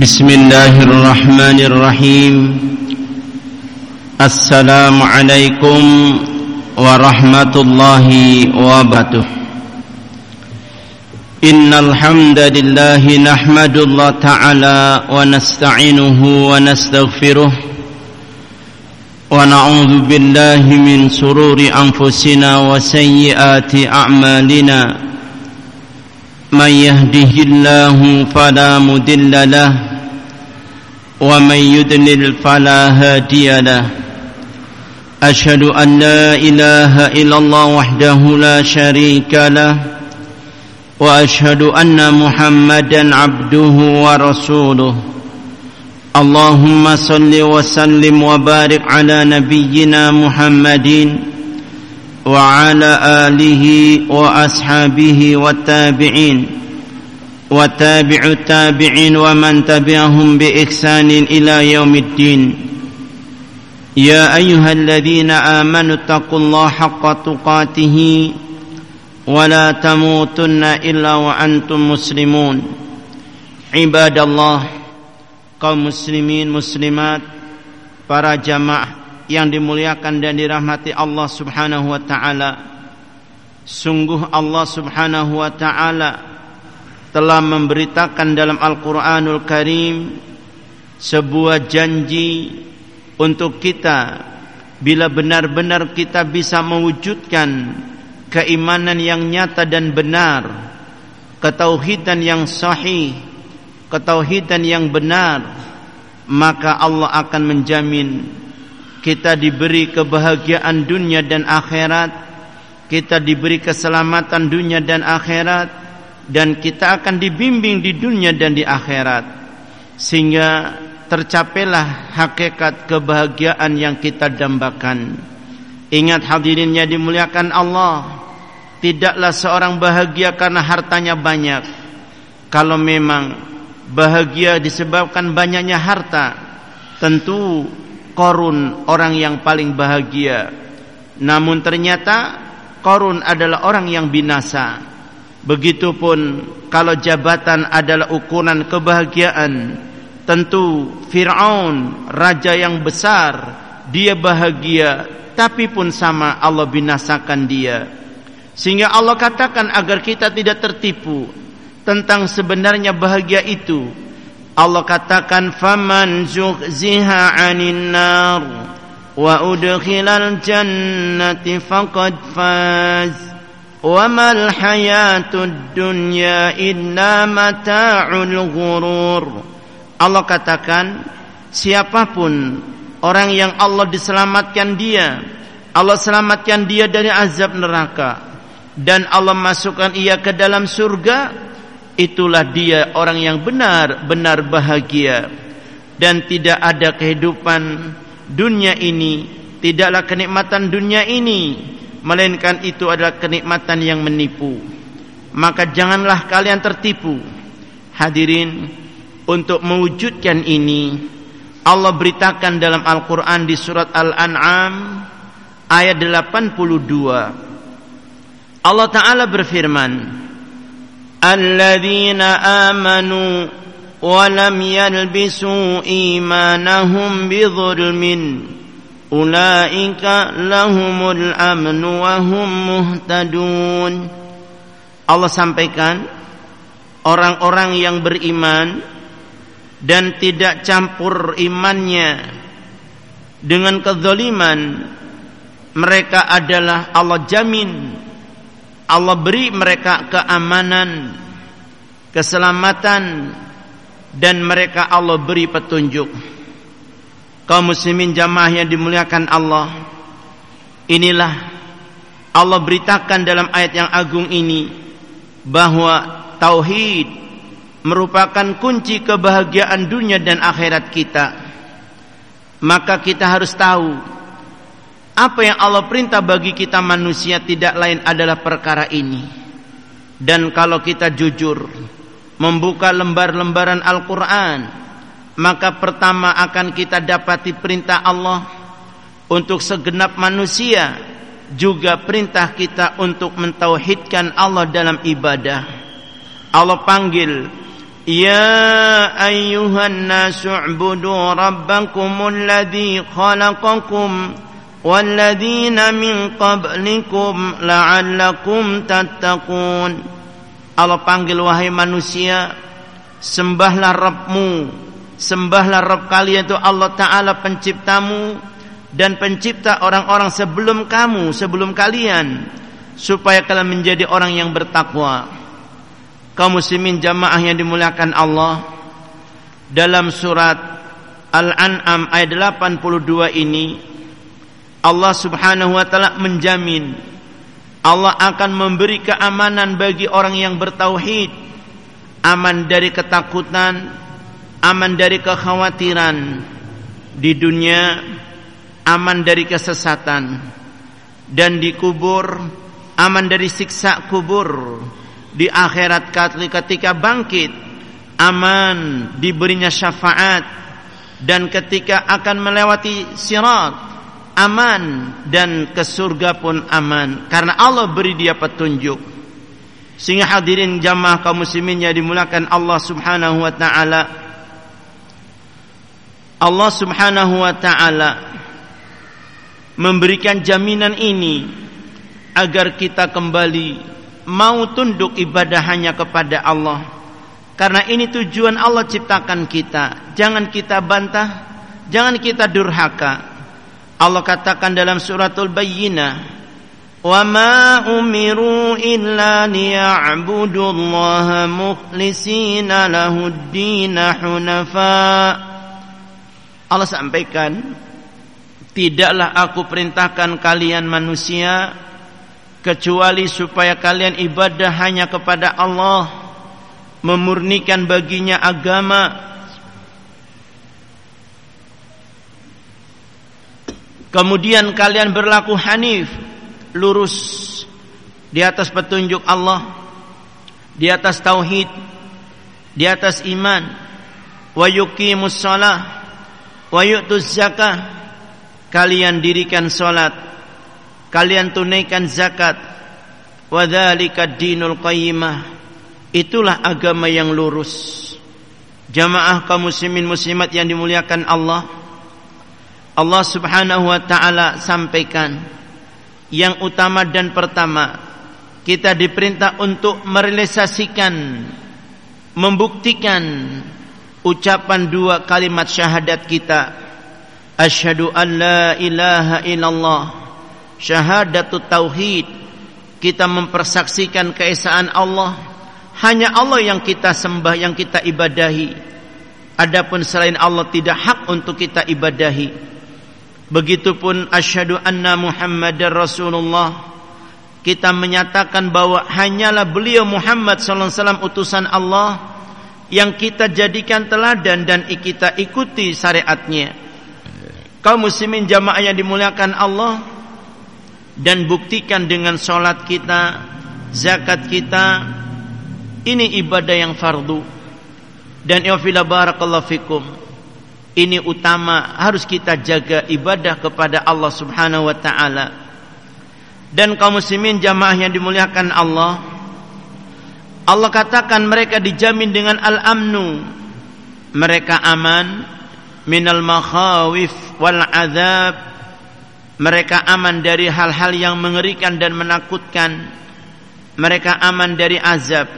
Bismillahirrahmanirrahim. Assalamualaikum warahmatullahi wabarakatuh. Innal hamdalillah nahmadullah ta'ala wa nasta'inuhu wa nastaghfiruh wa na'udzu billahi min sururi anfusina wa sayyiati a'malina. Man yahdihillahu fala mudilla lahu wa man yudlil fala hadiya lahu. Asyhadu an la ilaha illallah wahdahu la syarika lahu wa asyhadu anna Muhammadan abduhu wa rasuluh. Allahumma salli wa sallim wa barik ala nabiyyina Muhammadin wa ala alihi wa ashabihi wa tabi'in wa tabi'ut tabi'in wa man tabi'ahum bi ihsanin ila yaumiddin. Ya ayyuhalladzina amanu taqullaha haqqa tuqatih wa la tamutunna illa wa antum muslimun. Ibadallah, kaum muslimin muslimat, para jamaah yang dimuliakan dan dirahmati Allah subhanahu wa ta'ala. Sungguh Allah subhanahu wa ta'ala telah memberitakan dalam Al-Quranul Karim sebuah janji untuk kita, bila benar-benar kita bisa mewujudkan keimanan yang nyata dan benar, ketauhidan yang sahih, ketauhidan yang benar, maka Allah akan menjamin kita diberi kebahagiaan dunia dan akhirat, kita diberi keselamatan dunia dan akhirat, dan kita akan dibimbing di dunia dan di akhirat, sehingga tercapailah hakikat kebahagiaan yang kita dambakan. Ingat hadirin yang dimuliakan Allah, tidaklah seorang bahagia karena hartanya banyak. Kalau memang bahagia disebabkan banyaknya harta, tentu Qarun orang yang paling bahagia. Namun ternyata Qarun adalah orang yang binasa. Begitupun kalau jabatan adalah ukuran kebahagiaan, tentu Fir'aun, raja yang besar, dia bahagia, tapi pun sama Allah binasakan dia. Sehingga Allah katakan agar kita tidak tertipu tentang sebenarnya bahagia itu. Allah katakan faman zuhziha 'anil nar wa udkhilal jannati faqad faz wa mal hayatud dunya illa mata'ul ghurur. Allah katakan siapapun orang yang Allah diselamatkan dia, Allah selamatkan dia dari azab neraka dan Allah masukkan ia ke dalam surga, itulah dia orang yang benar-benar bahagia. Dan tidak ada kehidupan dunia ini, tidaklah kenikmatan dunia ini, melainkan itu adalah kenikmatan yang menipu. Maka janganlah kalian tertipu. Hadirin, untuk mewujudkan ini, Allah beritakan dalam Al-Quran di surat Al-An'am ayat 82. Allah Ta'ala berfirman, alladzina amanu wa lam yalbisu imanahum bidzulmin ulaika lahumul amnu wa hum muhtadun. Allah sampaikan orang-orang yang beriman dan tidak campur imannya dengan kezaliman, mereka adalah Allah jamin, Allah beri mereka keamanan, keselamatan, dan mereka Allah beri petunjuk. Kaum muslimin jamaah yang dimuliakan Allah, inilah Allah beritakan dalam ayat yang agung ini bahwa tauhid merupakan kunci kebahagiaan dunia dan akhirat kita. Maka kita harus tahu apa yang Allah perintah bagi kita manusia tidak lain adalah perkara ini. Dan kalau kita jujur membuka lembar-lembaran Al-Quran, maka pertama akan kita dapati perintah Allah untuk segenap manusia, juga perintah kita untuk mentauhidkan Allah dalam ibadah. Allah panggil Ya ayyuhan nasu u'budu rabbakumul ladzi khalaqakum walladzina min qablikum la'allakum tattaqun. Allah panggil, wahai manusia, sembahlah Rabbmu, sembahlah Rabb kalian itu Allah Ta'ala penciptamu dan pencipta orang-orang sebelum kamu, sebelum kalian, supaya kalian menjadi orang yang bertakwa. Kaum muslimin jamaah yang dimuliakan Allah, dalam surat Al-An'am ayat 82 ini Allah Subhanahu wa taala menjamin Allah akan memberi keamanan bagi orang yang bertauhid, aman dari ketakutan, aman dari kekhawatiran di dunia, aman dari kesesatan, dan di kubur aman dari siksa kubur. Di akhirat ketika bangkit aman, diberinya syafaat, dan ketika akan melewati sirat aman, dan ke surga pun aman karena Allah beri dia petunjuk. Sehingga hadirin jamaah kaum muslimin yang dimuliakan Allah Subhanahu wa taala, Allah Subhanahu wa taala memberikan jaminan ini agar kita kembali mau tunduk ibadah hanya kepada Allah. Karena ini tujuan Allah ciptakan kita. Jangan kita bantah, jangan kita durhaka. Allah katakan dalam suratul Bayyinah, "Wa ma umiru illa liya'budullaha mukhlishina lahud-din hunafa." Allah sampaikan, tidaklah aku perintahkan kalian manusia kecuali supaya kalian ibadah hanya kepada Allah, memurnikan baginya agama, kemudian kalian berlaku hanif, lurus di atas petunjuk Allah, di atas tauhid, di atas iman. Wa yuqimus shalah wa yu'tuz zakah, kalian dirikan salat, kalian tunaikan zakat. Wa dzalika dinul qayyimah, itulah agama yang lurus. Jamaah kaum muslimin muslimat yang dimuliakan Allah, Allah Subhanahu wa taala sampaikan yang utama dan pertama, kita diperintah untuk merealisasikan, membuktikan ucapan dua kalimat syahadat kita, asyhadu an la ilaha illallah, syahadatut tauhid. Kita mempersaksikan keesaan Allah, hanya Allah yang kita sembah, yang kita ibadahi. Adapun selain Allah tidak hak untuk kita ibadahi. Begitupun asyhadu anna Muhammadar Rasulullah, kita menyatakan bahwa hanyalah beliau Muhammad sallallahu alaihi wasallam utusan Allah yang kita jadikan teladan dan kita ikuti syariatnya. Kaum muslimin jamaah yang dimuliakan Allah, dan buktikan dengan salat kita, zakat kita, ini ibadah yang fardu. Dan ya fila barakallahu fikum, ini utama, harus kita jaga ibadah kepada Allah Subhanahu wa taala. Dan kaum muslimin jamaah yang dimuliakan Allah, Allah katakan mereka dijamin dengan al-amnu, mereka aman minal makhawif wal azab, mereka aman dari hal-hal yang mengerikan dan menakutkan, mereka aman dari azab.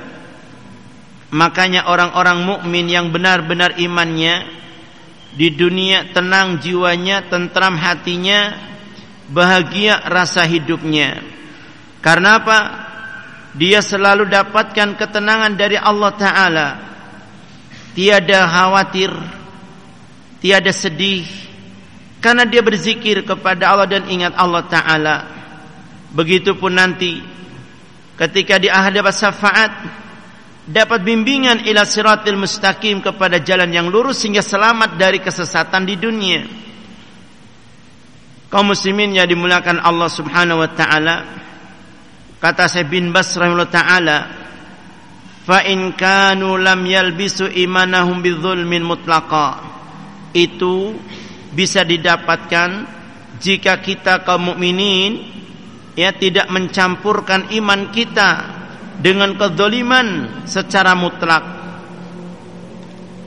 Makanya orang-orang mukmin yang benar-benar imannya di dunia tenang jiwanya, tentram hatinya, bahagia rasa hidupnya. Karena apa? Dia selalu dapatkan ketenangan dari Allah Ta'ala. Tiada khawatir, tiada sedih, karena dia berzikir kepada Allah dan ingat Allah Ta'ala. Begitupun nanti ketika di akhir dapat syafaat, dapat bimbingan ila siratil mustaqim, kepada jalan yang lurus, sehingga selamat dari kesesatan di dunia. Kaum muslimin yang dimuliakan Allah Subhanahu wa taala, kata Syekh bin Baz rahimahullah taala, fa in kanu lam yalbisu imanahum bidzulmin mutlaqa, itu bisa didapatkan jika kita kaum mukminin tidak mencampurkan iman kita dengan kezaliman secara mutlak.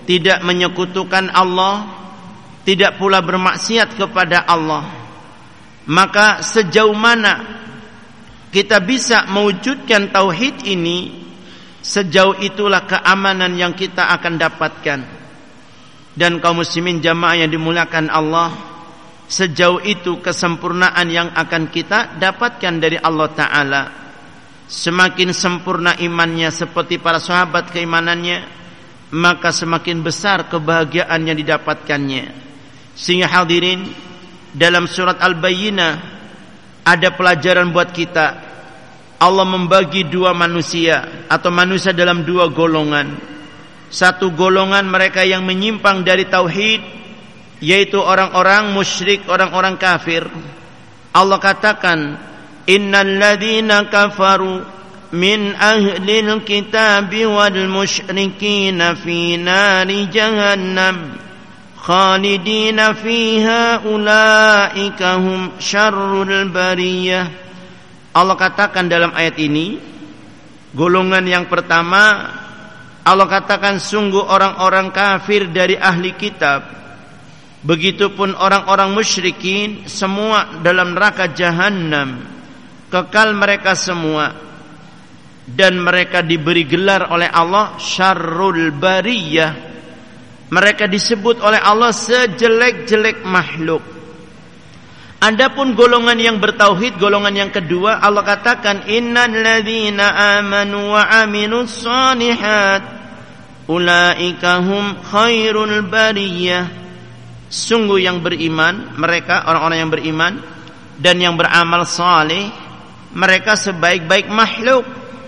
tidak menyekutukan Allah, tidak pula bermaksiat kepada Allah. Maka sejauh mana kita bisa mewujudkan tauhid ini, sejauh itulah keamanan yang kita akan dapatkan. Dan kaum muslimin jamaah yang dimuliakan Allah, sejauh itu kesempurnaan yang akan kita dapatkan dari Allah Ta'ala. Semakin sempurna imannya seperti para sahabat keimanannya, maka semakin besar kebahagiaan yang didapatkannya. Sehingga hadirin, dalam surat Al-Bayyinah ada pelajaran buat kita. Allah membagi dua manusia atau manusia dalam dua golongan. Satu golongan mereka yang menyimpang dari tauhid, yaitu orang-orang musyrik, orang-orang kafir. Allah katakan, innal ladzina kafaru min ahlil kitabi wal musyrikin fi nari jahannam khalidina fiha ulaika hum syarrul bariyah. Allah katakan dalam ayat ini, golongan yang pertama Allah katakan sungguh orang-orang kafir dari ahli kitab, begitupun orang-orang musyrikin, semua dalam neraka jahannam, kekal mereka semua. Dan mereka diberi gelar oleh Allah syarrul bariyah. Mereka disebut oleh Allah sejelek-jelek makhluk. Adapun golongan yang bertauhid, golongan yang kedua, Allah katakan innal ladzina amanu wa amilus shalihat ulaika hum khairul bariyah. Sungguh yang beriman, mereka orang-orang yang beriman dan yang beramal saleh, mereka sebaik-baik makhluk.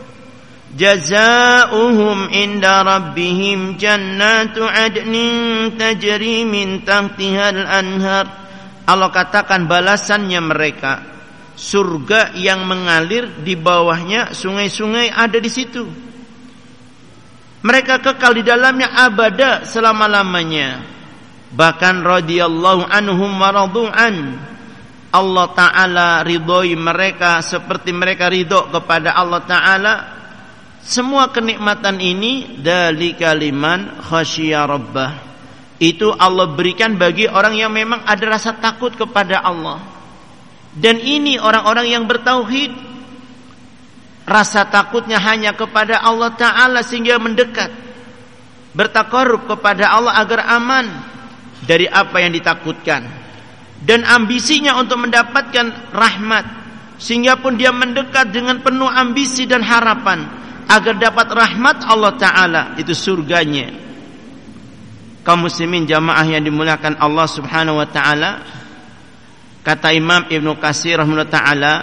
Jazaohum inda rabbihim jannatu adnin tajri min tahtihal anhar. Allah katakan balasannya mereka surga yang mengalir di bawahnya sungai-sungai ada di situ. Mereka kekal di dalamnya abada selama-lamanya. Bahkan radhiyallahu anhum wa radu'an. Allah Ta'ala ridhoi mereka seperti mereka ridho kepada Allah Ta'ala. Semua kenikmatan ini dari kaliman khasyiya rabbah. Itu Allah berikan bagi orang yang memang ada rasa takut kepada Allah. Dan ini orang-orang yang bertauhid. Rasa takutnya hanya kepada Allah Ta'ala sehingga mendekat, bertaqarrub kepada Allah agar aman dari apa yang ditakutkan. Dan ambisinya untuk mendapatkan rahmat, sehingga pun dia mendekat dengan penuh ambisi dan harapan agar dapat rahmat Allah Ta'ala, itu surganya. Kaum muslimin jamaah yang dimuliakan Allah Subhanahu wa Ta'ala, kata Imam Ibnu Katsir rahimahullah ta'ala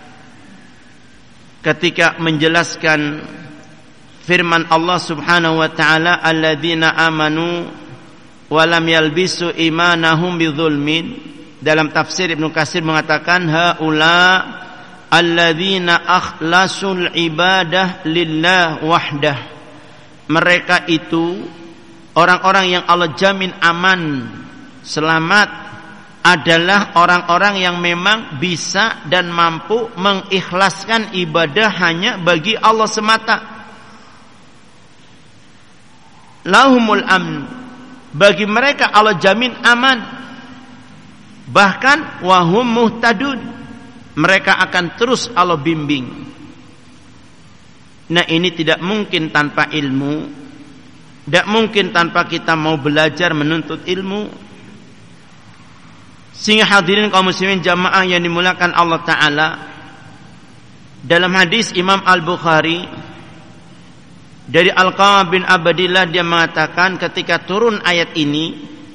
ketika menjelaskan firman Allah Subhanahu wa Ta'ala, alladzina amanu wa lam yalbisu imanahum bidzulmin. Dalam tafsir Ibnu Katsir mengatakan haula alladzina akhlasul ibadah lillah wahdah. Mereka itu orang-orang yang Allah jamin aman, selamat, adalah orang-orang yang memang bisa dan mampu mengikhlaskan ibadah hanya bagi Allah semata. Lahumul amn, bagi mereka Allah jamin aman. Bahkan wahum muhtadun, mereka akan terus Allah bimbing. Nah, ini tidak mungkin tanpa ilmu, tidak mungkin tanpa kita mau belajar menuntut ilmu. Sehingga hadirin kaum muslimin jamaah yang dimuliakan Allah Ta'ala, dalam hadis Imam Al-Bukhari dari Al-Qamah bin Abdillah, dia mengatakan ketika turun ayat ini,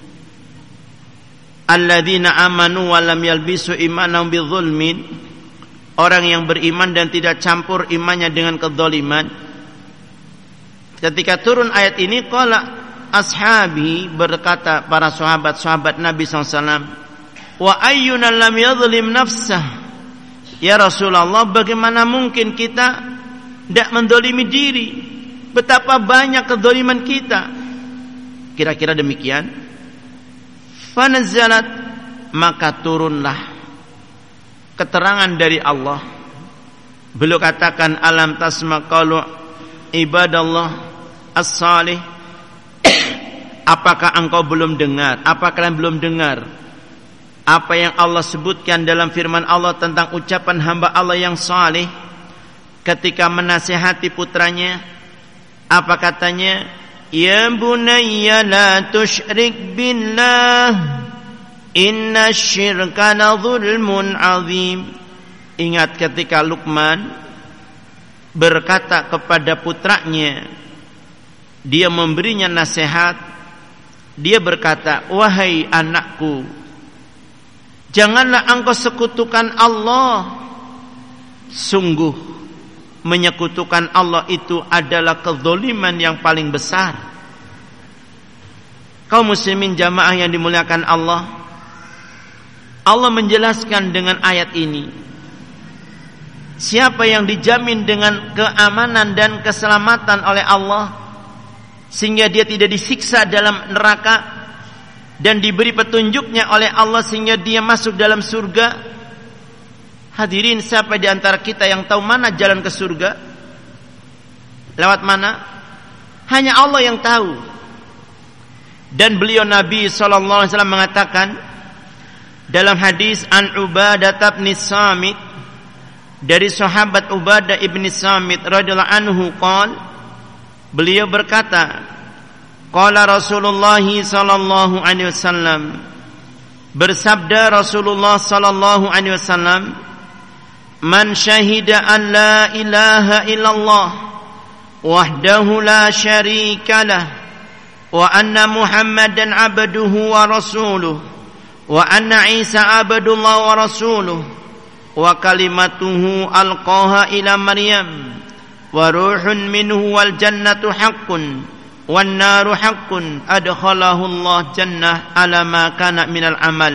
alladzina amanu wa lam yalbisu imanahum bidzulmin, orang yang beriman dan tidak campur imannya dengan kedzaliman. Ketika turun ayat ini, qala ashabi, berkata para sahabat-sahabat Nabi SAW, wa ayyuna lam yadhlim nafsah, ya Rasulullah, bagaimana mungkin kita tidak mendolimi diri? Betapa banyak kedoliman kita. Kira-kira demikian. Fanazzalat, maka turunlah keterangan dari Allah. Beliau katakan, alam tasma qalu ibadallah as-salih apakah engkau belum dengar? Apa kalian belum dengar apa yang Allah sebutkan dalam firman Allah tentang ucapan hamba Allah yang saleh ketika menasihati putranya? Apa katanya? Ya bunayya la tusyrik billah inna syirka la zulmun azim. Ingat ketika Luqman berkata kepada putranya, dia memberinya nasihat, dia berkata, wahai anakku, janganlah engkau sekutukan Allah. Sungguh menyekutukan Allah itu adalah kezaliman yang paling besar. Kaum muslimin jamaah yang dimuliakan Allah, Allah menjelaskan dengan ayat ini, siapa yang dijamin dengan keamanan dan keselamatan oleh Allah sehingga dia tidak disiksa dalam neraka dan diberi petunjuknya oleh Allah sehingga dia masuk dalam surga. Hadirin, siapa di antara kita yang tahu mana jalan ke surga? Lewat mana? Hanya Allah yang tahu. Dan beliau Nabi SAW mengatakan dalam hadis an Ubadah bin Samit, dari sahabat Ubadah ibn Samit radhiyallahu anhu qala, beliau berkata, qala Rasulullah sallallahu alaihi wasallam, bersabda Rasulullah sallallahu alaihi wasallam, man syahida an la ilaha illallah wahdahu la syarikalah wa anna Muhammadan abduhu wa rasuluh wa anna Isa abdullah wa rasuluh wa kalimatuhu alqaha ila Maryam wa ruhun minhu wal jannatu haqqun wan naru haqqun adkhalahu Allah jannah ala ma kana minal amal.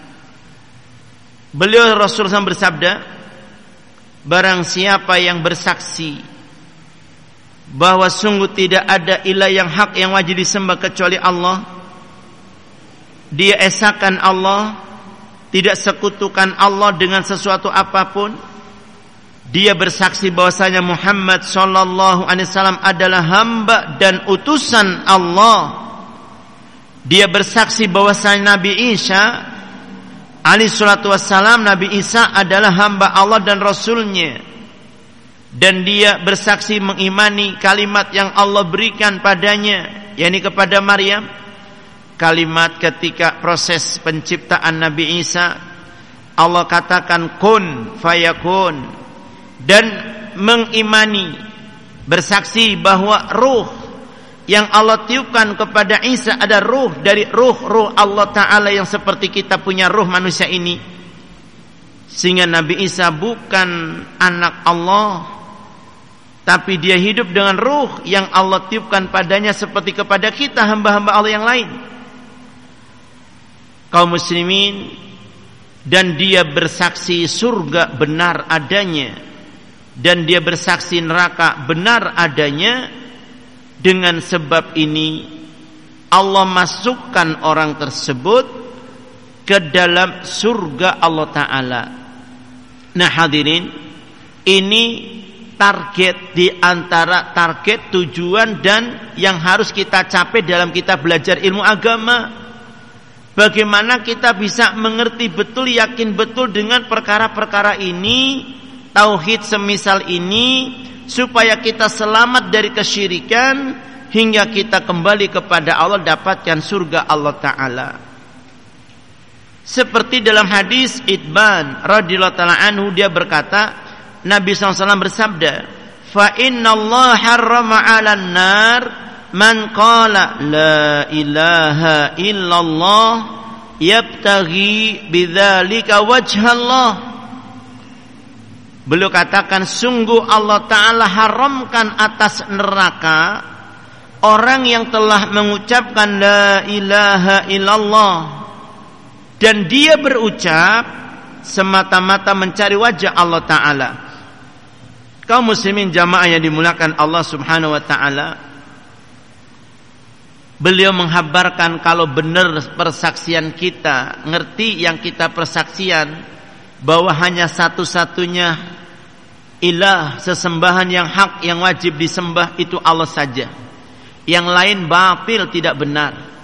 Beliau Rasulullah bersabda, barang siapa yang bersaksi bahwa sungguh tidak ada ilah yang hak yang wajib disembah kecuali Allah, dia esakan Allah, tidak sekutukan Allah dengan sesuatu apapun, dia bersaksi bahwasanya Muhammad sallallahu alaihi wasallam adalah hamba dan utusan Allah, dia bersaksi bahwasanya Nabi Isa alaihi salatu wassalam, Nabi Isa adalah hamba Allah dan Rasulnya, dan dia bersaksi mengimani kalimat yang Allah berikan padanya, yakni kepada Maryam, kalimat ketika proses penciptaan Nabi Isa, Allah katakan kun fayakun, dan mengimani, bersaksi bahwa ruh yang Allah tiupkan kepada Isa ada ruh dari ruh Allah Ta'ala yang seperti kita punya ruh manusia ini, sehingga Nabi Isa bukan anak Allah, tapi dia hidup dengan ruh yang Allah tiupkan padanya seperti kepada kita hamba-hamba Allah yang lain. Kaum muslimin, dan dia bersaksi surga benar adanya, dan dia bersaksi neraka benar adanya. Dengan sebab ini Allah masukkan orang tersebut ke dalam surga Allah Ta'ala. Nah hadirin, ini target di antara target, tujuan dan yang harus kita capai dalam kita belajar ilmu agama. Bagaimana kita bisa mengerti betul, yakin betul dengan perkara-perkara ini, tauhid semisal ini, supaya kita selamat dari kesyirikan hingga kita kembali kepada Allah, dapatkan surga Allah Ta'ala. Seperti dalam hadis Itban radhiyallahu ta'ala anhu, dia berkata, Nabi SAW bersabda, fa inna Allah harrama 'alan nar man qala la ilaha illallah yabtaghi bidzalika wajhallah. Beliau katakan, sungguh Allah Ta'ala haramkan atas neraka orang yang telah mengucapkan la ilaha illallah, dan dia berucap semata-mata mencari wajah Allah Ta'ala. Kaum muslimin jamaah yang dimuliakan Allah Subhanahu wa Ta'ala, beliau menghabarkan kalau benar persaksian kita, ngerti yang kita persaksian, bahwa hanya satu-satunya ilah, sesembahan yang hak yang wajib disembah itu Allah saja, yang lain batil, tidak benar.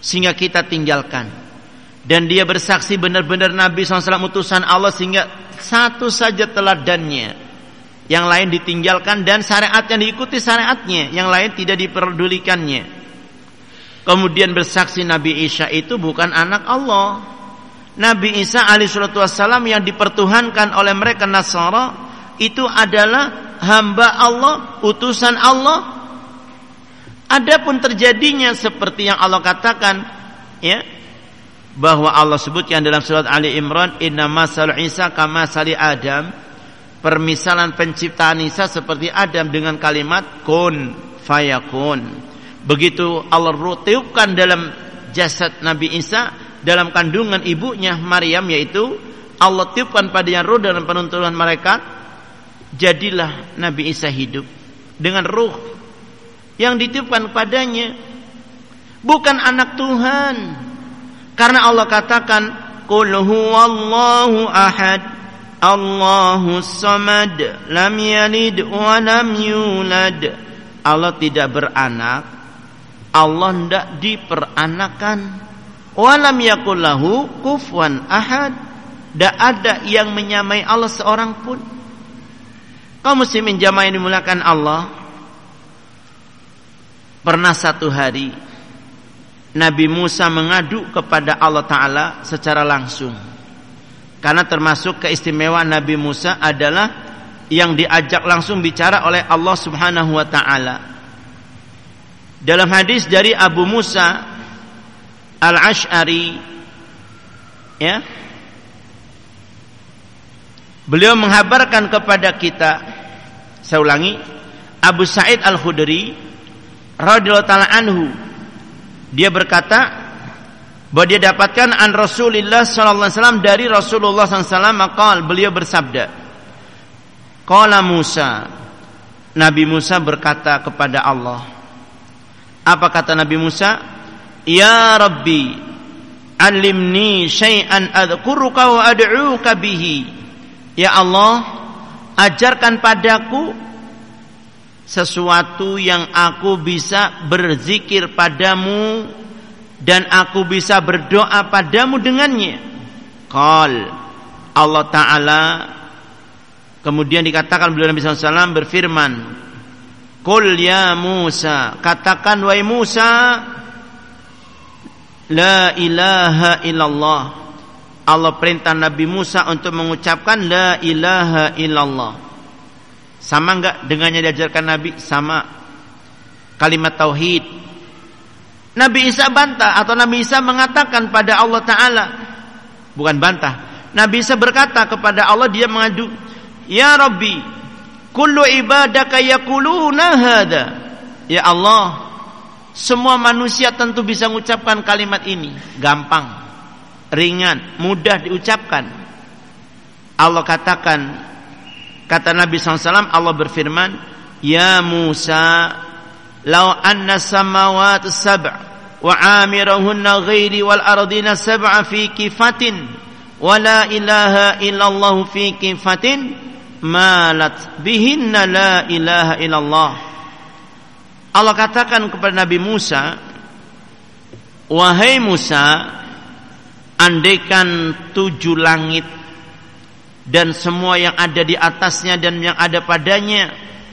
sehingga kita tinggalkan. Dan dia bersaksi benar-benar Nabi SAW utusan Allah, sehingga satu saja teladannya, yang lain ditinggalkan, dan syariat yang diikuti syariatnya, yang lain tidak diperdulikannya. Kemudian bersaksi Nabi Isa itu bukan anak Allah. Nabi Isa alaihissalatu wassalam yang dipertuhankan oleh mereka Nasara itu adalah hamba Allah, utusan Allah. Adapun terjadinya seperti yang Allah katakan, ya, bahwa Allah sebutkan dalam surat Ali Imran, inna masal Isa kama sali Adam, permisalan penciptaan Isa seperti Adam dengan kalimat kun fayakun. Begitu Allah tiupkan dalam jasad Nabi Isa, dalam kandungan ibunya Maryam, yaitu Allah tiupkan padanya ruh dalam penuntunan malaikat, jadilah Nabi Isa hidup dengan ruh yang ditiupkan padanya. Bukan anak Tuhan, karena Allah katakan qul huwallahu ahad Allahus samad lam yalid wa lam yulad. Allah tidak beranak, Allah tidak diperanakan. Wa lam yakul lahu kufuwan ahad, tidak ada yang menyamai Allah seorang pun. Kaum muslimin jamaah yang dimuliakan Allah, pernah satu hari Nabi Musa mengadu kepada Allah Ta'ala secara langsung. Karena termasuk keistimewaan Nabi Musa adalah yang diajak langsung bicara oleh Allah Subhanahu wa Ta'ala. Dalam hadis dari Abu Musa Al-Ash'ari, ya, beliau menghabarkan kepada kita, saya ulangi, Abu Sa'id Al-Khudri radhiyallahu ta'ala anhu, dia berkata bahwa dia dapatkan an Rasulillah sallallahu alaihi wasallam, dari Rasulullah sallallahu alaihi wasallam maqal, beliau bersabda, qala Musa, Nabi Musa berkata kepada Allah. Apa kata Nabi Musa? Ya Rabbi, alimni syai'an adhkuruka wa ad'uka bihi. Ya Allah, ajarkan padaku sesuatu yang aku bisa berzikir padamu dan aku bisa berdoa padamu dengannya. Qal, Allah Ta'ala kemudian dikatakan beliau Nabi SAW berfirman, Qul ya Musa, katakan wahai Musa, la ilaha illallah. Allah perintah Nabi Musa untuk mengucapkan la ilaha illallah. Sama enggak dengannya diajarkan Nabi? Sama. Kalimat tauhid. Nabi Isa bantah, atau Nabi Isa mengatakan pada Allah Ta'ala, bukan bantah, Nabi Isa berkata kepada Allah, dia mengadu, ya Rabbi, kullu ibadaka yaquluna hadha. Ya Allah, semua manusia tentu bisa mengucapkan kalimat ini, gampang, ringan, mudah diucapkan. Allah katakan, kata Nabi SAW, Allah berfirman, ya Musa, law anna samawati sab' wa amirahunna ghairi wal ardina sab'a fi kifatin wa la ilaha illallah fi kifatin malat bihinna la ilaha illallah. Allah katakan kepada Nabi Musa, wahai Musa, andaikan 7 langit dan semua yang ada di atasnya dan yang ada padanya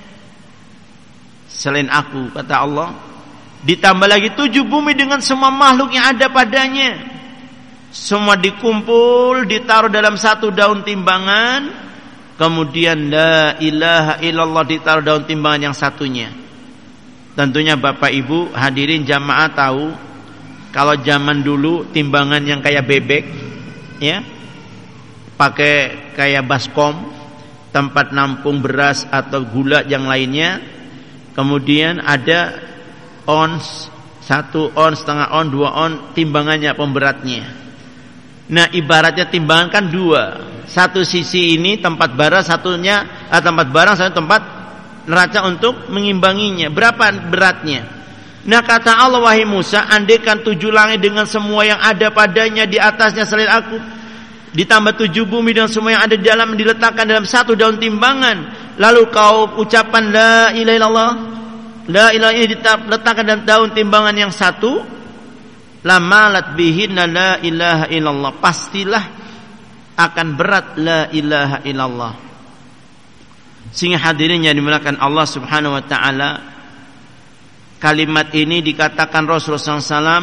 selain aku, kata Allah, ditambah lagi 7 bumi dengan semua makhluk yang ada padanya, semua dikumpul ditaruh dalam satu daun timbangan, kemudian la ilaha illallah ditaruh daun timbangan yang satunya. Tentunya Bapak Ibu hadirin jamaah tahu, kalau zaman dulu timbangan yang kayak bebek, ya, pakai kayak baskom, tempat nampung beras atau gula yang lainnya, kemudian ada ons, 1 ons, setengah ons, 2 ons, timbangannya, pemberatnya. Nah ibaratnya timbangan kan 2, satu sisi ini tempat beras, satunya tempat barang, satu tempat neraca untuk mengimbanginya. Berapa beratnya? Nah kata Allah, wahai Musa, andaikan 7 langit dengan semua yang ada padanya di atasnya selain aku, ditambah 7 bumi dan semua yang ada di dalam, diletakkan dalam satu daun timbangan, lalu kau ucapkan la ilaha illallah, la ilaha ini diletakkan dalam daun timbangan yang satu, lamalat bihinna la ilaha illallah, pastilah akan berat la ilaha illallah. Sehingga hadirin yang dimuliakan Allah Subhanahu wa taala, kalimat ini dikatakan Rasulullah SAW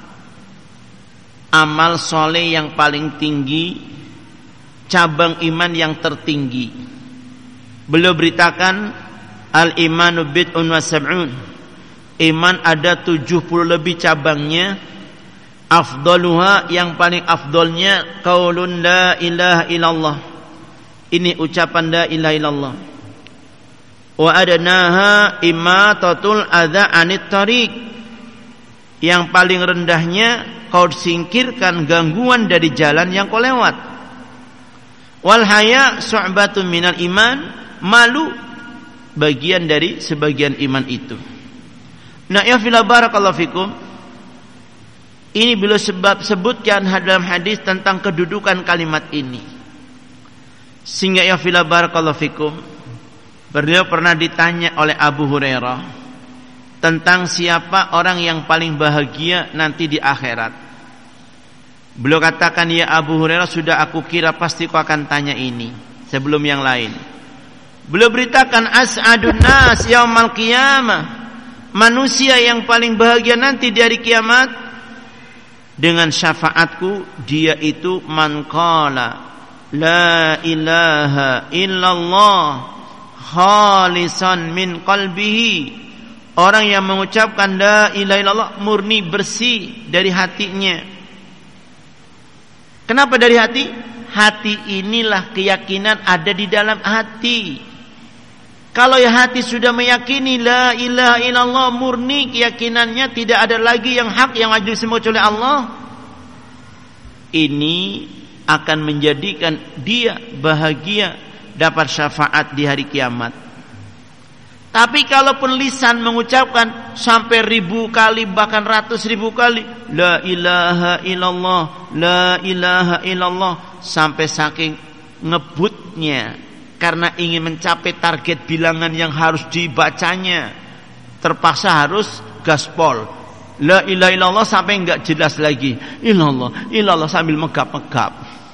amal soleh yang paling tinggi, cabang iman yang tertinggi. Beliau beritakan al-imanu bid'un wa sab'un, iman ada 70 lebih cabangnya. Afdaluha, yang paling afdolnya, qaulun la ilaha illallah, ini ucapan la ilaha illallah. Wa adnaha imatatul adza anit tariq, yang paling rendahnya kau singkirkan gangguan dari jalan yang kau lewat. Wal haya su'batun minal iman, malu bagian dari sebagian iman itu. Nah, ya fillah barakallahu fikum, ini beliau sebutkan dalam hadis tentang kedudukan kalimat ini. Sehingga ya fillah barakallahu fikum, beliau pernah ditanya oleh Abu Hurairah tentang siapa orang yang paling bahagia nanti di akhirat. Beliau katakan, ya Abu Hurairah, sudah aku kira pasti kau akan tanya ini sebelum yang lain. Beliau beritakan, as'adun nas yaumal qiyamah, manusia yang paling bahagia nanti di hari kiamat dengan syafaatku, dia itu man qala la ilaha illallah khalisan min qalbihi, orang yang mengucapkan la ilaha illallah murni bersih dari hatinya. Kenapa dari hati? Hati inilah keyakinan ada di dalam hati. Kalau ya hati sudah meyakini la ilaha illallah, murni keyakinannya, tidak ada lagi yang hak yang wajib disembah oleh Allah, ini akan menjadikan dia bahagia dapat syafaat di hari kiamat. Tapi kalaupun lisan mengucapkan sampai 1000 kali bahkan 100.000 kali la ilaha illallah, la ilaha illallah, sampai saking ngebutnya karena ingin mencapai target bilangan yang harus dibacanya, terpaksa harus gaspol la ilaha illallah sampai enggak jelas lagi illallah illallah sambil megap-megap.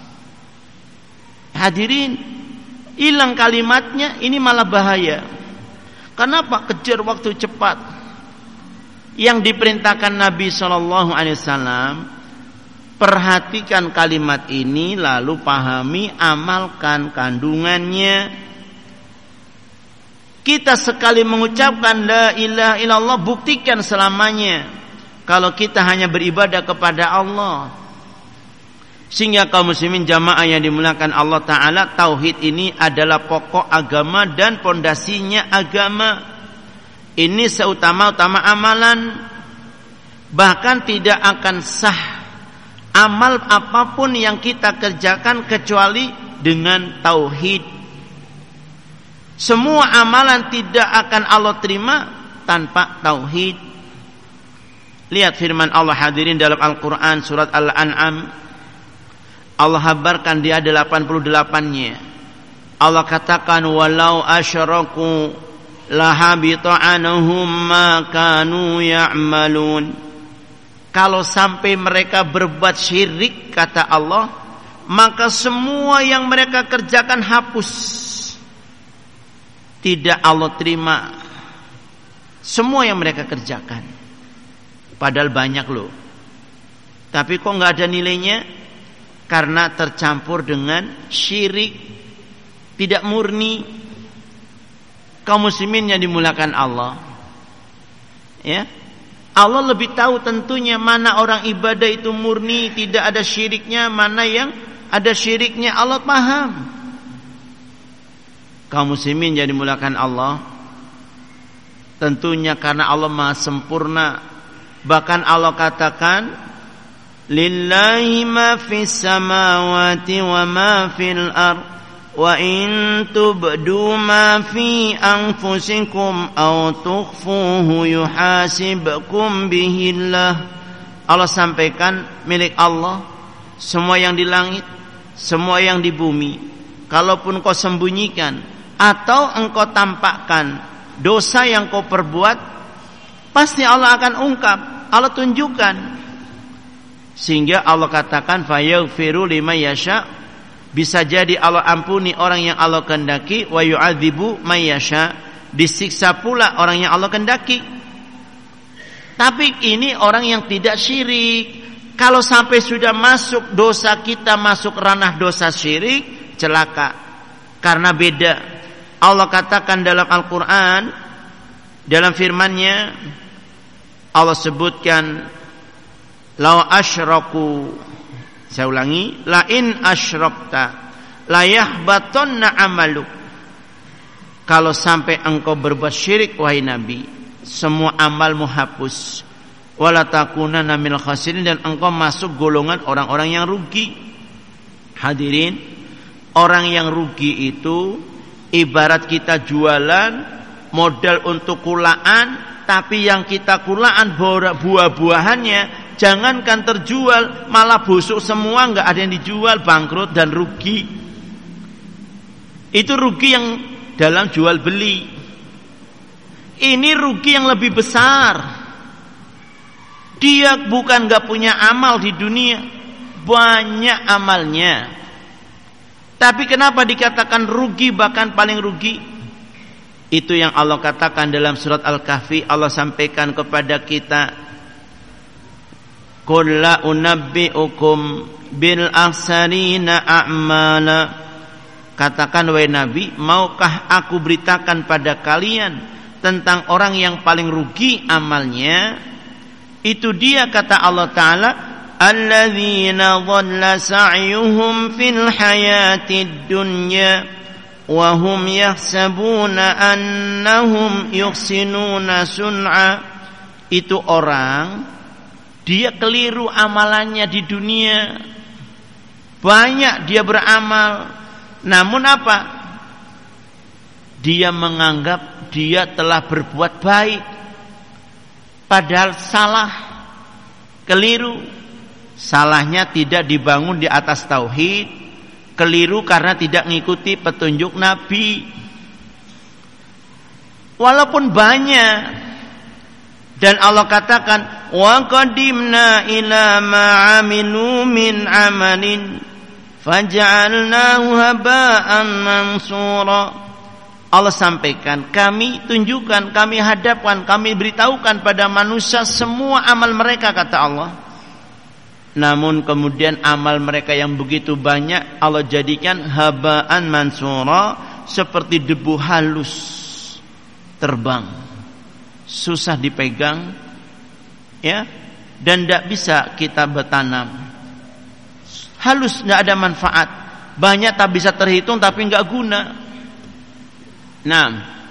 Hadirin, hilang kalimatnya, ini malah bahaya. Kenapa? Kejar waktu cepat. Yang diperintahkan Nabi SAW, perhatikan kalimat ini, lalu pahami, amalkan kandungannya. Kita sekali mengucapkan la ilaha illallah, buktikan selamanya kalau kita hanya beribadah kepada Allah. Sehingga kaum muslimin jamaah yang dimuliakan Allah Ta'ala, tauhid ini adalah pokok agama dan pondasinya agama. Ini seutama-utama amalan. Bahkan tidak akan sah amal apapun yang kita kerjakan kecuali dengan tauhid. Semua amalan tidak akan Allah terima tanpa tauhid. Lihat firman Allah hadirin dalam Al-Quran surat Al-An'am. Allah habarkan dia 88-nya. Allah katakan, walau asyraku lahabita anhum ma kanu ya'malun. Kalau sampai mereka berbuat syirik, kata Allah, maka semua yang mereka kerjakan hapus. Tidak Allah terima semua yang mereka kerjakan. Padahal banyak loh, tapi kok gak ada nilainya? Karena tercampur dengan syirik, tidak murni. Kaum muslimin yang dimuliakan Allah, ya, Allah lebih tahu tentunya mana orang ibadah itu murni, tidak ada syiriknya, mana yang ada syiriknya. Allah paham. Kaum muslimin yang dimuliakan Allah, tentunya karena Allah Maha sempurna. Bahkan Allah katakan, lillahi ma fis samawati wa ma fil ard wa in tubdu ma fi anfusikum aw tukhfuhu yuhasibkum bihillah. Allah sampaikan, milik Allah semua yang di langit, semua yang di bumi. Kalaupun kau sembunyikan atau engkau tampakkan dosa yang kau perbuat, pasti Allah akan ungkap, Allah tunjukkan. Sehingga Allah katakan fayaghfiru liman yasha, bisa jadi Allah ampuni orang yang Allah kehendaki, wa yu'adzibu may yasha, disiksa pula orang yang Allah kehendaki. Tapi ini orang yang tidak syirik. Kalau sampai sudah masuk dosa kita masuk ranah dosa syirik, celaka. Karena beda. Allah katakan dalam Al-Qur'an, dalam firman-Nya Allah sebutkan law asyraku, saya ulangi, la in asyrakta la yahbatanna amaluk. Kalau sampai engkau berbuat syirik wahai Nabi, semua amalmu hapus. Wala takunanna minal khasirin, dan engkau masuk golongan orang-orang yang rugi. Hadirin, orang yang rugi itu ibarat kita jualan modal untuk kulaan, tapi yang kita kulaan buah-buahannya jangankan terjual, malah busuk semua, enggak ada yang dijual, bangkrut dan rugi. Itu rugi yang dalam jual beli. Ini rugi yang lebih besar. Dia bukan enggak punya amal di dunia, banyak amalnya. Tapi kenapa dikatakan rugi, bahkan paling rugi? Itu yang Allah katakan dalam surat Al-Kahfi. Allah sampaikan kepada kita, qul la unabbi'ukum bil akhsarina a'mala. Katakan wahai Nabi, maukah aku beritakan pada kalian tentang orang yang paling rugi amalnya? Itu dia, kata Allah Ta'ala, alladzina dhalla sa'yuhum fil hayatid dunya wa hum yahsabuna annahum yuhsinuna sun'a. Itu orang, dia keliru amalannya di dunia. Banyak dia beramal, namun apa? Dia menganggap dia telah berbuat baik, padahal salah, keliru. Salahnya tidak dibangun di atas tauhid, keliru karena tidak mengikuti petunjuk Nabi. Walaupun banyak, dan Allah katakan wa qadimna ila ma 'amilu min 'amalin faj'alnahu haba'an mansura. Allah sampaikan, kami tunjukkan, kami hadapkan, kami beritahukan pada manusia semua amal mereka, kata Allah. Namun kemudian amal mereka yang begitu banyak Allah jadikan haba'an mansura, seperti debu halus terbang, susah dipegang, ya, dan tidak bisa kita bertanam. Halus, tidak ada manfaat. Banyak tak bisa terhitung, tapi nggak guna. Nah,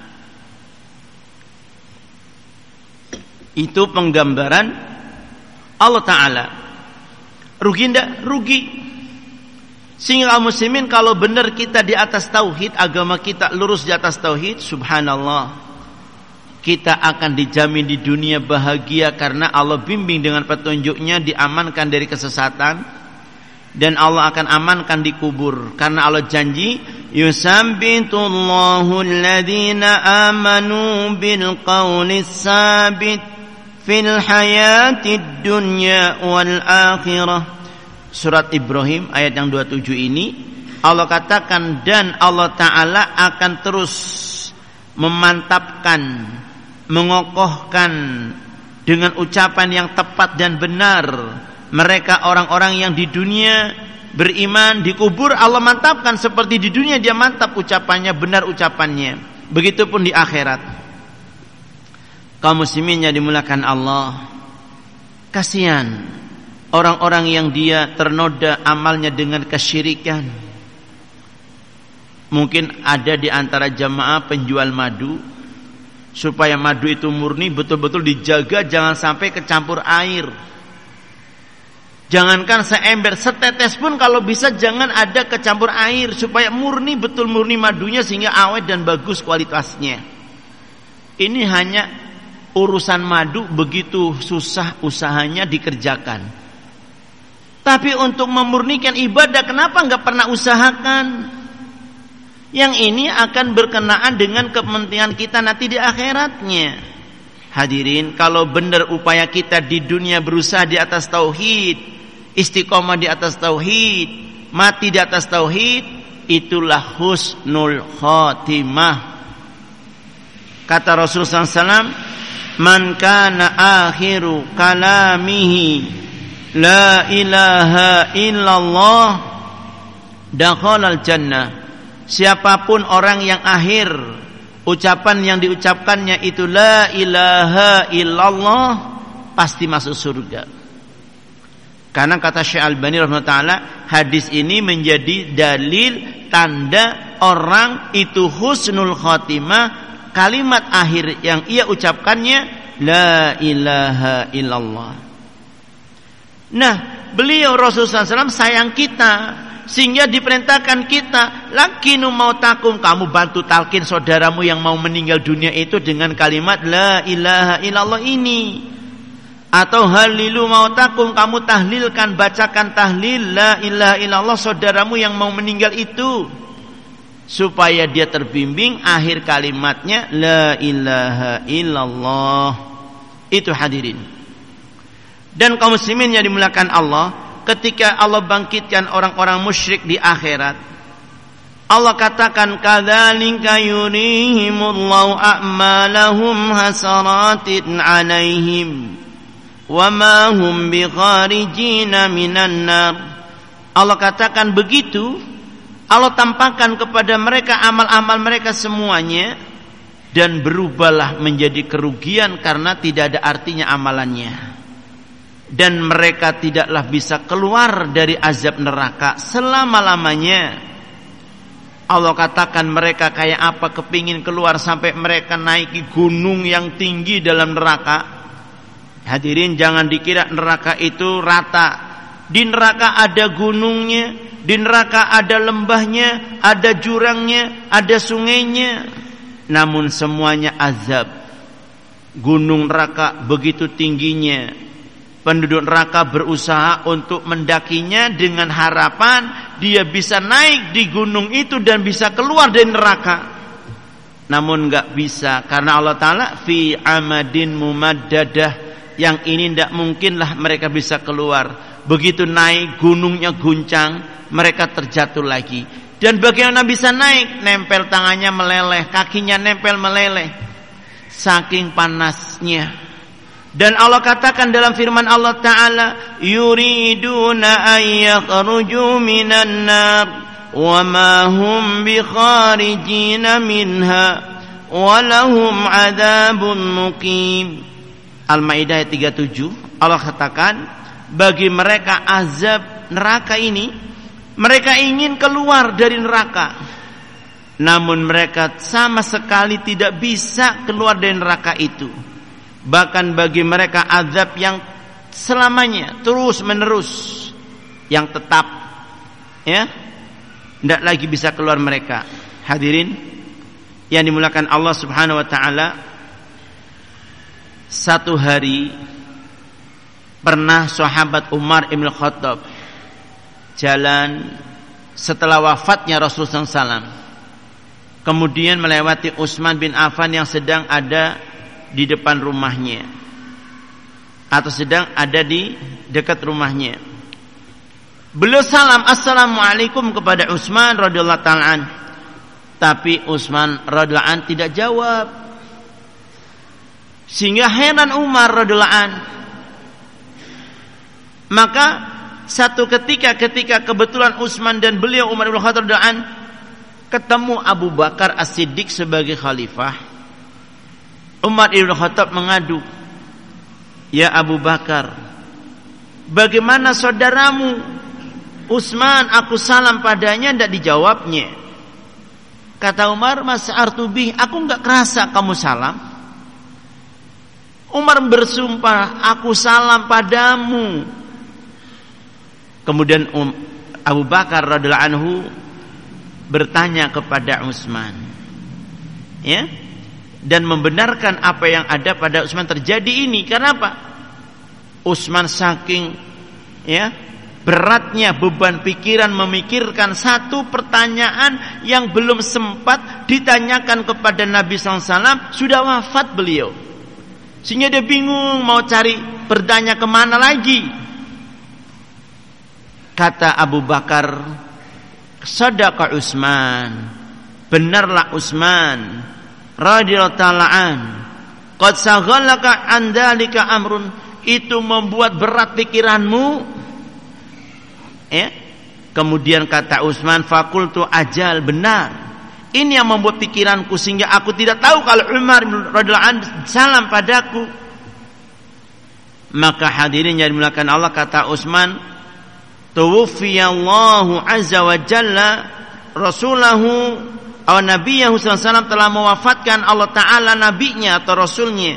itu penggambaran Allah Ta'ala. Rugi enggak? Rugi. Sehingga muslimin, kalau benar kita di atas tauhid, agama kita lurus di atas tauhid, subhanallah, kita akan dijamin di dunia bahagia karena Allah bimbing dengan petunjuknya, diamankan dari kesesatan. Dan Allah akan amankan di kubur, karena Allah janji yusabbitullahu alladhina amanu bil qawli sabit fil hayatid dunya wal akhirah. Surat Ibrahim ayat yang 27 ini Allah katakan, dan Allah Ta'ala akan terus memantapkan, mengokohkan dengan ucapan yang tepat dan benar mereka orang-orang yang di dunia beriman, di kubur Allah mantapkan seperti di dunia dia mantap ucapannya, benar ucapannya. Begitupun di akhirat. Kaum muslimin yang dimuliakan Allah, kasihan orang-orang yang dia ternoda amalnya dengan kesyirikan. Mungkin ada di antara jamaah penjual madu, supaya madu itu murni betul-betul dijaga, jangan sampai kecampur air. Jangankan seember, setetes pun kalau bisa jangan ada kecampur air, supaya murni, betul murni madunya, sehingga awet dan bagus kualitasnya. Ini hanya urusan madu, begitu susah usahanya dikerjakan. Tapi untuk memurnikan ibadah, kenapa enggak pernah usahakan? Yang ini akan berkenaan dengan kepentingan kita nanti di akhiratnya. Hadirin, kalau benar upaya kita di dunia berusaha di atas tauhid, istiqomah di atas tauhid, mati di atas tauhid, itulah husnul khatimah. Kata Rasulullah SAW, man kana akhiru kalamihi la ilaha illallah dakhalal jannah. Siapapun orang yang akhir ucapan yang diucapkannya itu la ilaha illallah, pasti masuk surga. Karena kata Syekh Albani rahimahullah, hadis ini menjadi dalil tanda orang itu husnul khatimah, kalimat akhir yang ia ucapkannya la ilaha illallah. Nah, beliau Rasulullah SAW sayang kita, sehingga diperintahkan kita, lakinu mautakum, kamu bantu talqin saudaramu yang mau meninggal dunia itu dengan kalimat la ilaha illallah ini. Atau halilu mautakum, kamu tahlilkan, bacakan tahlil la ilaha illallah saudaramu yang mau meninggal itu, supaya dia terbimbing akhir kalimatnya la ilaha illallah. Itu hadirin. Dan kaum muslimin yang dimuliakan Allah, ketika Allah bangkitkan orang-orang musyrik di akhirat, Allah katakan kadzalika yurihimullahu a'malahum hasaratin 'alaihim wa ma hum bikharijina minan nar. Allah katakan begitu, Allah tampakkan kepada mereka amal-amal mereka semuanya, dan berubahlah menjadi kerugian karena tidak ada artinya amalannya, dan mereka tidaklah bisa keluar dari azab neraka selama-lamanya. Allah katakan mereka kayak apa, kepingin keluar sampai mereka naiki gunung yang tinggi dalam neraka. Hadirin, jangan dikira neraka itu rata. Di neraka ada gunungnya, di neraka ada lembahnya, ada jurangnya, ada sungainya. Namun semuanya azab. Gunung neraka begitu tingginya, penduduk neraka berusaha untuk mendakinya dengan harapan dia bisa naik di gunung itu dan bisa keluar dari neraka. Namun enggak bisa, karena Allah Ta'ala fi amadin mumaddadah, yang ini tidak mungkinlah mereka bisa keluar. Begitu naik, gunungnya guncang, mereka terjatuh lagi. Dan bagaimana bisa naik? Nempel tangannya meleleh, kakinya nempel meleleh, saking panasnya. Dan Allah katakan dalam firman Allah Ta'ala, yuriduna ayyakhruju minan nar wa ma hum bikharijina minha wa lahum adzabun muqim. Al-Maidah ayat 37, Allah katakan bagi mereka azab neraka ini, mereka ingin keluar dari neraka, namun mereka sama sekali tidak bisa keluar dari neraka itu. Bahkan bagi mereka azab yang selamanya, terus menerus, yang tetap, ya, tidak lagi bisa keluar mereka. Hadirin yang dimuliakan Allah Subhanahu wa Ta'ala, satu hari pernah sahabat Umar ibn Khattab jalan setelah wafatnya Rasulullah SAW, kemudian melewati Utsman bin Affan yang sedang ada di depan rumahnya atau sedang ada di dekat rumahnya. Beliau salam assalamualaikum kepada Utsman radhiyallahu ta'ala an, tapi Utsman radhiyallahu an tidak jawab. Sehingga heran Umar radhiyallahu an. Maka satu ketika kebetulan Utsman dan beliau Umar bin Khattab radhiyallahu an ketemu Abu Bakar As-Siddiq sebagai khalifah. Umar bin Khattab mengadu, "Ya Abu Bakar, bagaimana saudaramu Utsman, aku salam padanya tidak dijawabnya." Kata Umar, "Mas'artu bih, aku enggak kerasa kamu salam." Umar bersumpah, "Aku salam padamu." Kemudian Abu Bakar radhiyallahu anhu bertanya kepada Utsman, ya, dan membenarkan apa yang ada pada Utsman terjadi ini. Karena apa? Utsman saking, ya, beratnya beban pikiran memikirkan satu pertanyaan yang belum sempat ditanyakan kepada Nabi SAW, sudah wafat beliau. Sehingga dia bingung mau cari bertanya kemana lagi. Kata Abu Bakar, sadaqa Utsman, benarlah Utsman radhiyallahu ta'ala an, qad saghalaka an dzalika amrun, itu membuat berat pikiranmu. Ya. Kemudian kata Utsman, faqultu ajal, benar. Ini yang membuat pikiranku sehingga aku tidak tahu kalau Umar radhiyallahu anhu salam padaku. Maka hadirin yang dimuliakan Allah, kata Utsman, tuwfiyallahu azza wa jalla rasulahu aw nabiyahu sallallahu alaihi wasallam, telah mewafatkan Allah taala nabinya atau rasulnya.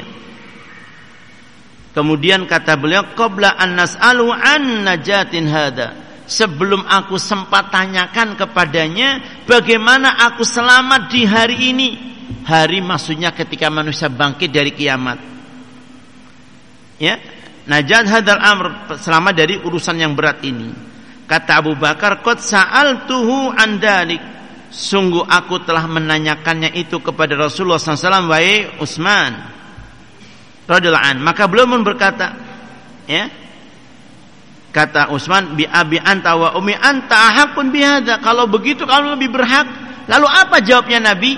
Kemudian kata beliau, qabla an nas'alu an najatin hada, sebelum aku sempat tanyakan kepadanya bagaimana aku selamat di hari ini. Hari maksudnya ketika manusia bangkit dari kiamat. Ya, najat hadal amr, selamat dari urusan yang berat ini. Kata Abu Bakar, qad sa'altuhu an dalik, sungguh aku telah menanyakannya itu kepada Rasulullah SAW, wahai Utsman radhiyallahu anhu. Maka beliau pun berkata, ya, kata Utsman, bi abi anta wa ummi anta ahaqun bihadza, kalau begitu kamu lebih berhak. Lalu apa jawabnya Nabi?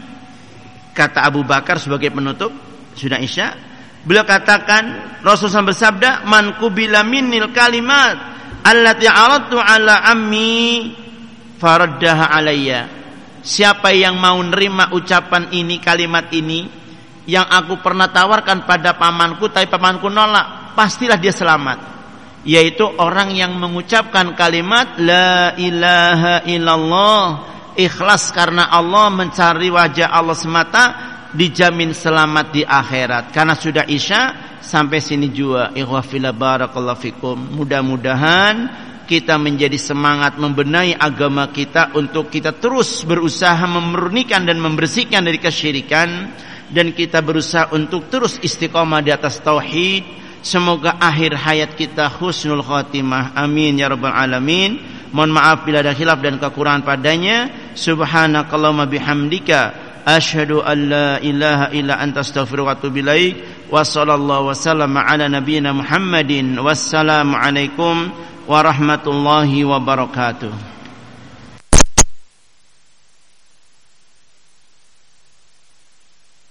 Kata Abu Bakar sebagai penutup, sudah Isya, beliau katakan, Rasulullah bersabda, man qubila minnil kalimat allati aradtu ala ammi faraddaha alayya, siapa yang mau nerima ucapan ini, kalimat ini yang aku pernah tawarkan pada pamanku tapi pamanku nolak, pastilah dia selamat. Yaitu orang yang mengucapkan kalimat la ilaha illallah, ikhlas karena Allah, mencari wajah Allah semata, dijamin selamat di akhirat. Karena sudah Isya, sampai sini juga ikhwah fillah barakallahu fikum. Mudah-mudahan kita menjadi semangat membenahi agama kita untuk kita terus berusaha memurnikan dan membersihkan dari kesyirikan, dan kita berusaha untuk terus istiqamah di atas tauhid. Semoga akhir hayat kita husnul khatimah. Amin ya rabbal alamin. Mohon maaf bila ada khilaf dan kekurangan padanya. Subhanakallahumma bihamdika asyhadu an la ilaha illa anta astaghfiruka wa atubu ilaik. Wa sallallahu wasallama ala nabiyyina Muhammadin. Wassalamu alaikum warahmatullahi wabarakatuh.